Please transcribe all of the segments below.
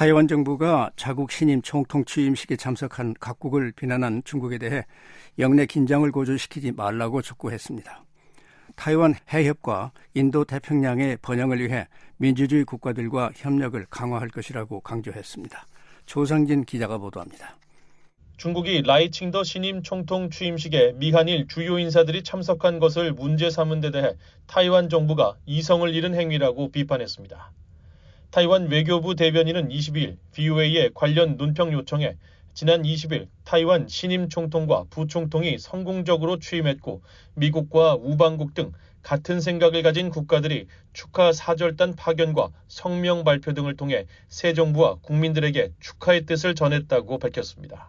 타이완 정부가 자국 신임 총통 취임식에 참석한 각국을 비난한 중국에 대해 영내 긴장을 고조시키지 말라고 촉구했습니다. 타이완 해협과 인도 태평양의 번영을 위해 민주주의 국가들과 협력을 강화할 것이라고 강조했습니다. 조상진 기자가 보도합니다. 중국이 라이칭더 신임 총통 취임식에 미한일 주요 인사들이 참석한 것을 문제 삼은 데 대해 타이완 정부가 이성을 잃은 행위라고 비판했습니다. 타이완 외교부 대변인은 22일 VOA의 관련 논평 요청에 지난 20일 타이완 신임 총통과 부총통이 성공적으로 취임했고 미국과 우방국 등 같은 생각을 가진 국가들이 축하 사절단 파견과 성명 발표 등을 통해 새 정부와 국민들에게 축하의 뜻을 전했다고 밝혔습니다.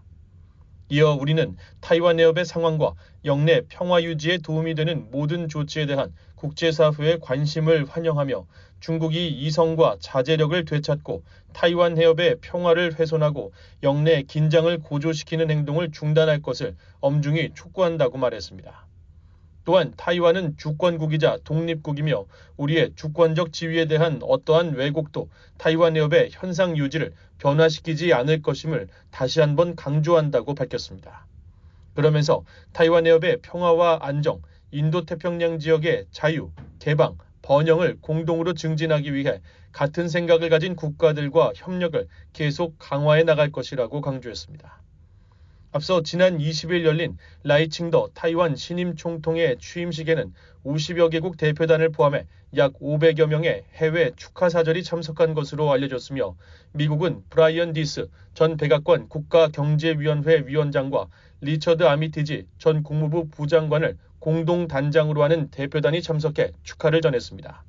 이어 우리는 타이완 해협의 상황과 영내 평화 유지에 도움이 되는 모든 조치에 대한 국제사회의 관심을 환영하며 중국이 이성과 자제력을 되찾고 타이완 해협의 평화를 훼손하고 영내 긴장을 고조시키는 행동을 중단할 것을 엄중히 촉구한다고 말했습니다. 또한 타이완은 주권국이자 독립국이며 우리의 주권적 지위에 대한 어떠한 왜곡도 타이완 해협의 현상 유지를 변화시키지 않을 것임을 다시 한번 강조한다고 밝혔습니다. 그러면서 타이완 해협의 평화와 안정, 인도태평양 지역의 자유, 개방, 번영을 공동으로 증진하기 위해 같은 생각을 가진 국가들과 협력을 계속 강화해 나갈 것이라고 강조했습니다. 앞서 지난 20일 열린 라이칭더 타이완 신임 총통의 취임식에는 50여 개국 대표단을 포함해 약 500여 명의 해외 축하사절이 참석한 것으로 알려졌으며 미국은 브라이언 디스 전 백악관 국가경제위원회 위원장과 리처드 아미티지 전 국무부 부장관을 공동단장으로 하는 대표단이 참석해 축하를 전했습니다.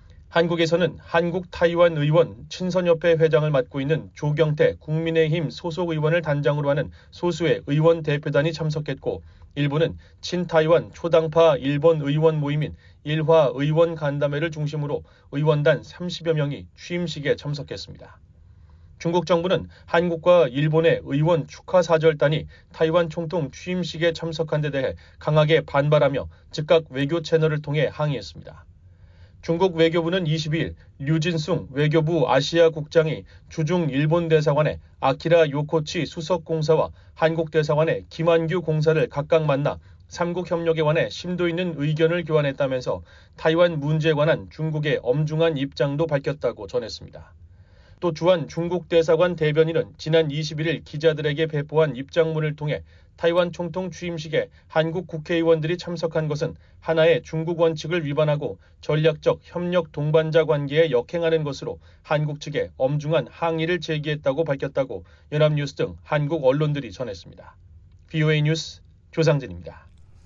한국에서는 한국-타이완 의원 친선협회 회장을 맡고 있는 조경태 국민의힘 소속 의원을 단장으로 하는 소수의 의원 대표단이 참석했고 일부는 친타이완 초당파 일본 의원 모임인 일화 의원 간담회를 중심으로 의원단 30여 명이 취임식에 참석했습니다. 중국 정부는 한국과 일본의 의원 축하사절단이 타이완 총통 취임식에 참석한 데 대해 강하게 반발하며 즉각 외교 채널을 통해 항의했습니다. 중국 외교부는 22일 류진숭 외교부 아시아 국장이 주중 일본 대사관의 아키라 요코치 수석 공사와 한국 대사관의 김한규 공사를 각각 만나 삼국 협력에 관해 심도 있는 의견을 교환했다면서 타이완 문제에 관한 중국의 엄중한 입장도 밝혔다고 전했습니다. 또 주한 중국 대사관 대변인은 지난 21일 기자들에게 배포한 입장문을 통해 타이완 총통 취임식에 한국 국회의원들이 참석한 것은 하나의 중국 원칙을 위반하고 전략적 협력 동반자 관계에 역행하는 것으로 한국 측에 엄중한 항의를 제기했다고 밝혔다고 연합뉴스 등 한국 언론들이 전했습니다. VOA 뉴스 조상진입니다.